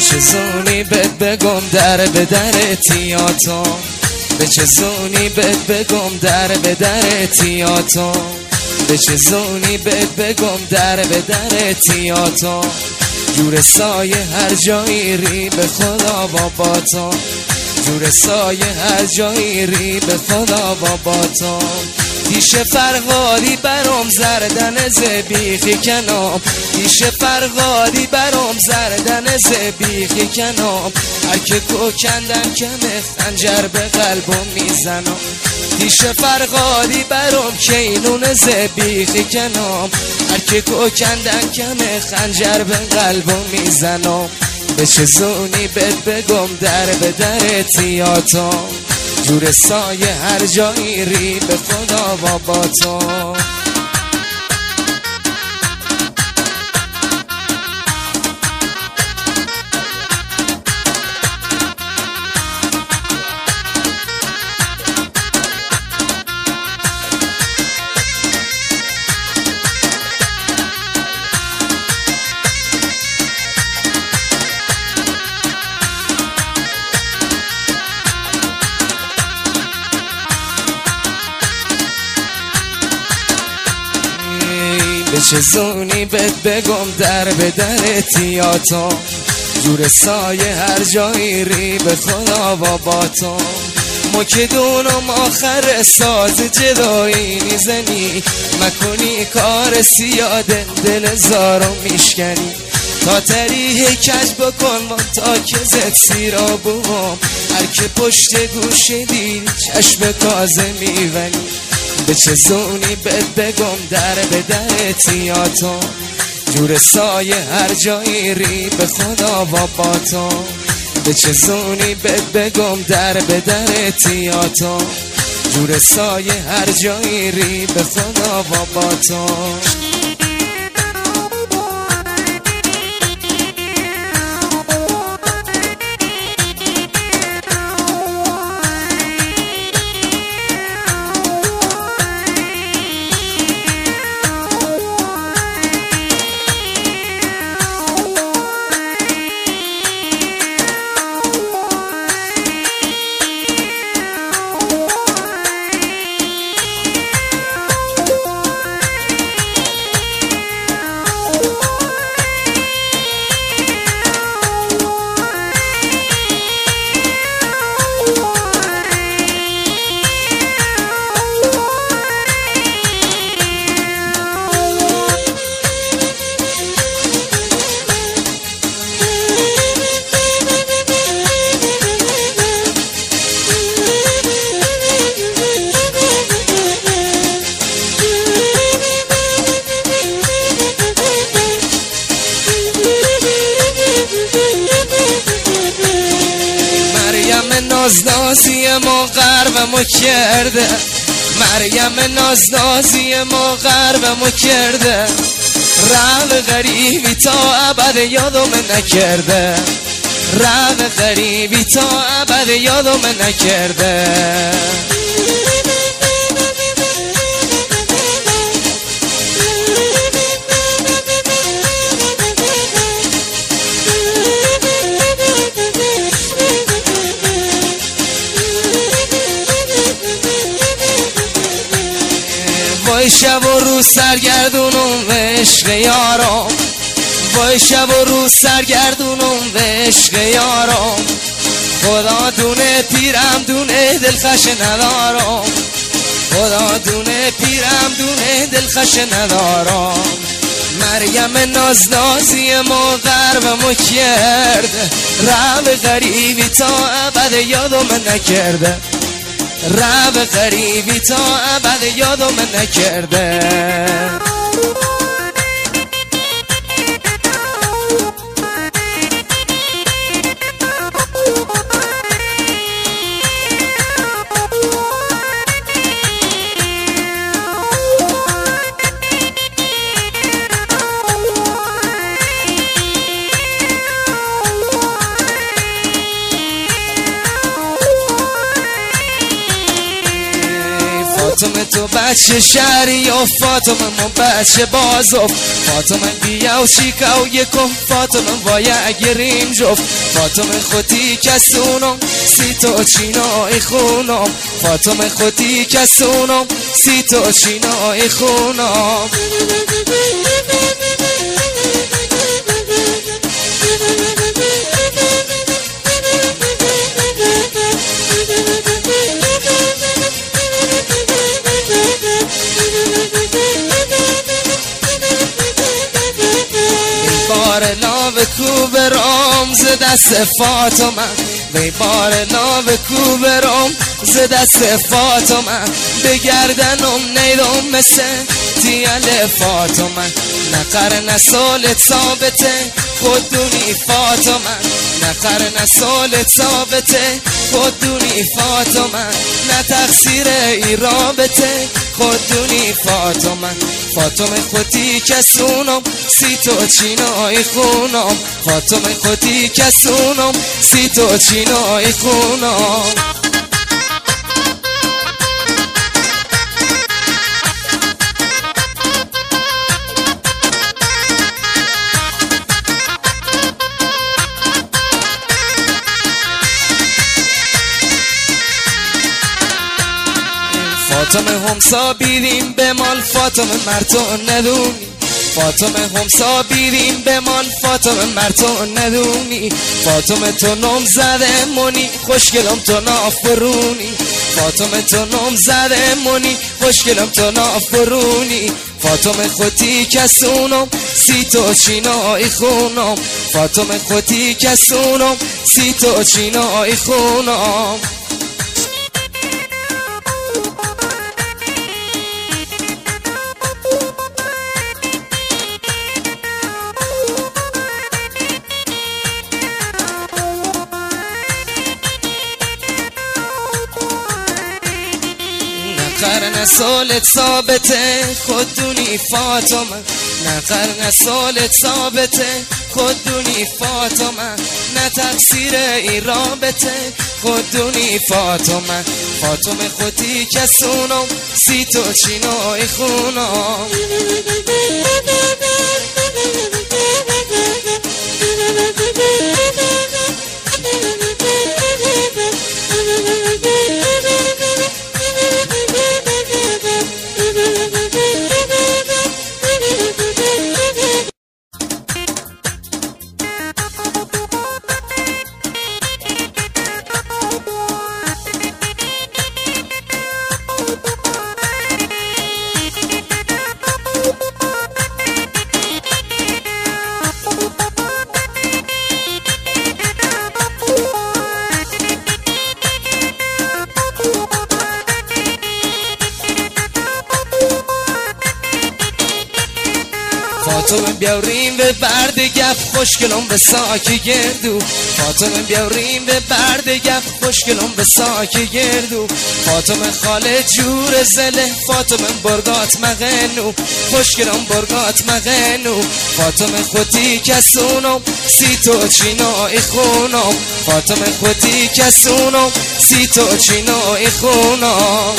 چه زونی بهت بگم در به در تیاتو، به چه زونی بهت بگم در به در تیاتو، به چه زونی بهت بگم در به در تیاتو. جور سایه هر جایی ری به خدا با تو، جور سایه هر جایی ری به خدا با تو. دیش فرهادی برام زردن زبیخی کنام، دیش فرهادی برام زردن زبیخی کنام. هر که کوکندم کمه خنجر به قلبم میزنم، دیش فرهادی برام کینون زبیخی کنام. هر که کوکندم کمه خنجر به قلبم میزنم. به چه زونی بهت بگم در به در تیاتو، جور سایه هر جایی ری به خدا با تو. به چه زونی بهت بگم در به در تیاتو، جور سایه هر جایی ری به خدا با تو. ما که دونم آخر ساز جدایی میزنی، مکنی کار سیاده دل زارو میشکنی. تا تریه کج بکن و تا که زد سیرا بوم، هر که پشت گوش دید چشم تازه میونی. به چه زونی بهت بگم در به در تیاتو، جور سایه هر جایی ری به خدا با تو. به چه زونی بهت بگم در به در تیاتو، جور سایه هر جایی ری به خدا با تو. نازنازی ما غربمو کرده، مریم نازنازی ما غربمو کرده. رب غریبی تا ابد یادم نکرده، رب غریبی تا ابد یادم نکرده. وای شب و روز سرگردونم به عشق یارم، وای شب و روز سرگردونم به عشق یارم. خدا دونه پیرم دونه دلخوش ندارم، خدا دونه پیرم دونه دلخوش ندارم. مریم نازنازی ما غربمو کرده، رب غریبی تا ابد یادم نکرده، رب غریبی تا ابد یادم نکرده. فاطمه تو بچه شهری و فاطمه من بچه بازو فاطمه بیا و شیکا و یکم فاطمه وای گریم جفت فاطمه خودی کسونم سی تو چینای خونم فاطمه خودی کسونم سی تو چینای خونم بار لاو کوبرام ز دست فاطمه وی بار لاو کوبرام ز دست فاطمه بگردنم نیدم مثل دیال فاطمه نه قرن سالت ثابته خودونی فاطمه نه قرن سالت ثابته خودونی فاطمه نه تقصیر ای رابطه خودونی فاطمه فاطمه خودی کسونم سی تو چینای خونم فاطمه خودی کسونم سی تو چینای خونم فاطمه همسا بیریم به مال فاطمه مرتو ندونی فاطمه همسا بیریم به مال فاطمه مرتو ندونی فاطمه تو نم زده منی خوشگلم تو نافرونی فاطمه تو نم زده منی خوشگلم تو نافرونی فاطمه خودی کسونم سی تو چینای خونم فاطمه خودی کسونم سی تو چینای خونم قرن سالت ثابته خودونی فاطمه نه قرن سالت ثابته خودونی فاطمه نه تقصیر این رابطه خودونی فاطمه فاطمه خودی کسونم سی تو چینای خونم فاطمه بیاریم به برد گف خوشگلم به ساک گردو فاطمه بیاریم به برد گف خوشگلم به ساک گردو فاطمه خاله جور زله فاطمه برگات مغنو خوشگلم برگات مغنو فاطمه خودی کسونم سی تو چینای خونم فاطمه خودی کسونم سی تو چینای خونم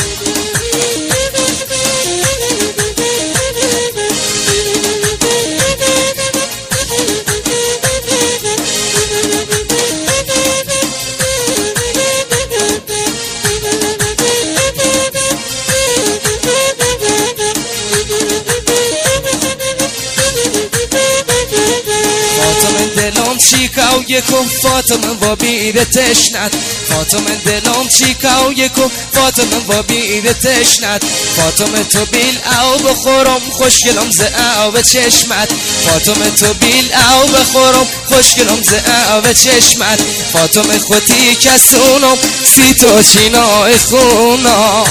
دلم چیکا و یکم فاطمه و بیده تشنت فاطمه دلم چیکا و یکم فاطمه و بیده تشنت فاطمه تو بیل او بخورم خوشگلم ز او چشمت فاطمه تو بیل او بخورم خوشگلم ز او چشمت فاطمه خودی کسونم سی تو چینای خونم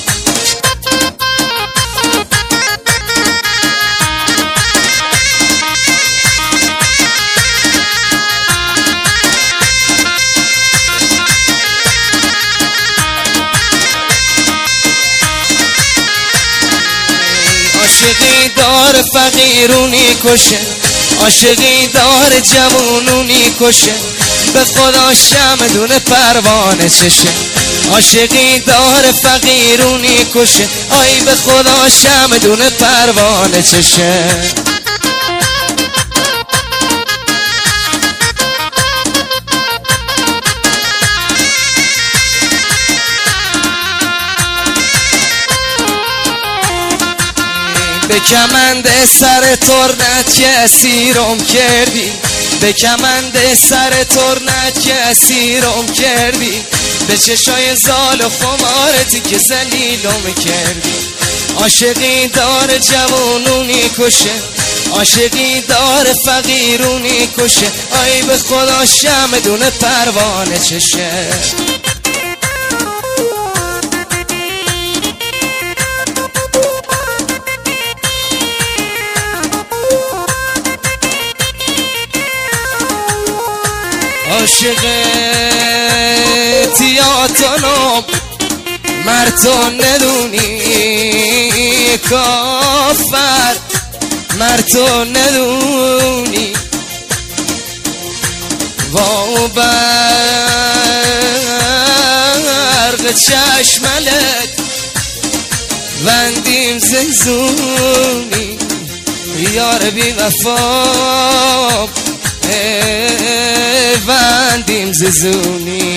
عاشقی دار فقیرونی کشه عاشقی دار جوانونی کشه به خدا شمدون پروانه چشه عاشقی داره فقیرونی کشه آی به خدا شمدون پروانه چشه به کمند سر ترنت که اسیرم کردی به کمند سر ترنت که اسیرم کردی به چشای زال و خمارتی که ذلیلم کردی عاشقی داره جوانونی کشه عاشقی داره فقیرونی کشه آی به خدا شمدون پروانه چشه عاشقت یاتانم مرتون ندونی کافر مرتون ندونی و برق چشملت وندیم زنزونی یار بی وفا وندیم ززونی